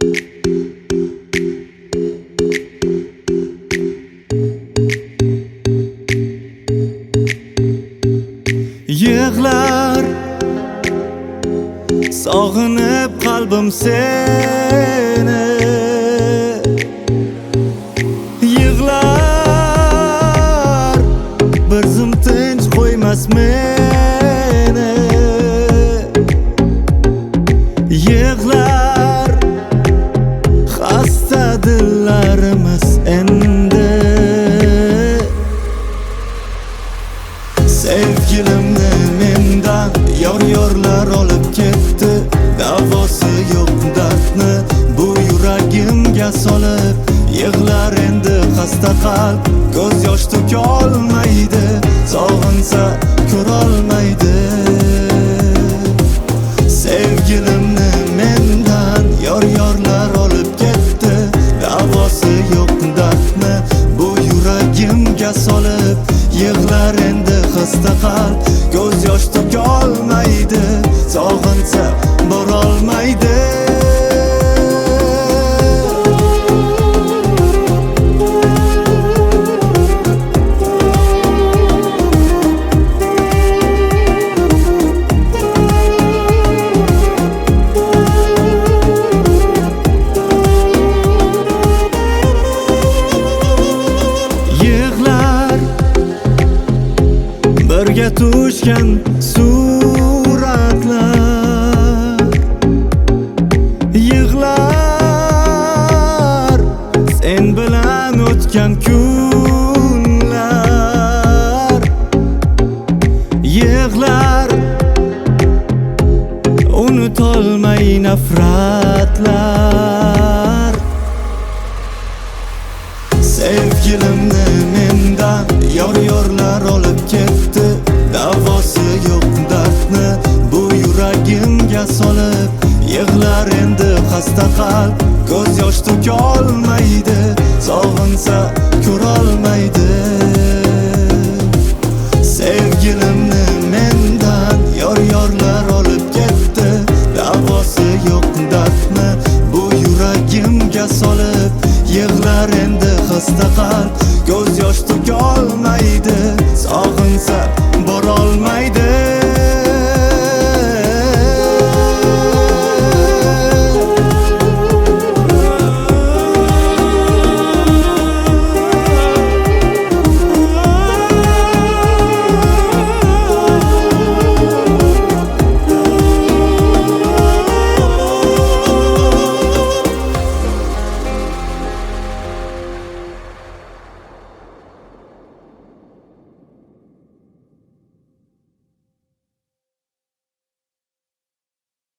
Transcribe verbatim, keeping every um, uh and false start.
Yig'lar sog'inib qalbim seni, yig'lar bir zum tinch qo'ymas meni, yig'lar xasta dillarimiz endi. Sevgilimni mendan yor-yorlar olib ketdi, davosi yo'q dardni bu yuragimga solib. Yig'lar endi xasta qalb, ko'z yosh to'ka olmaydi, sog'insa ko'rolmaydi. Sevgilimni mendan yor-yorlar olib ketdi, davosi yo'q dardni bu yuragimga solib. Yig'lar endi xasta qalb, ko'z yosh to'ka olmaydi, sog'insa borolmaydi. Yig'lar birga tushgan suratlar, yig'lar sen bilan o'tgan kunlar, yig'lar unutolmay nafratlar. Sevgilimni mendan yor-yorlar olib ketdi, davosi yo'q dardni bu yuragimga solib. Yig'lar endi xasta qalb, ko'z yosh to'ka olmaydi, sog'insa ko'rolmaydi. Sevgilimni mendan yor-yorlar olib ketdi, davosi yo'q dardni bu yuragimga solib.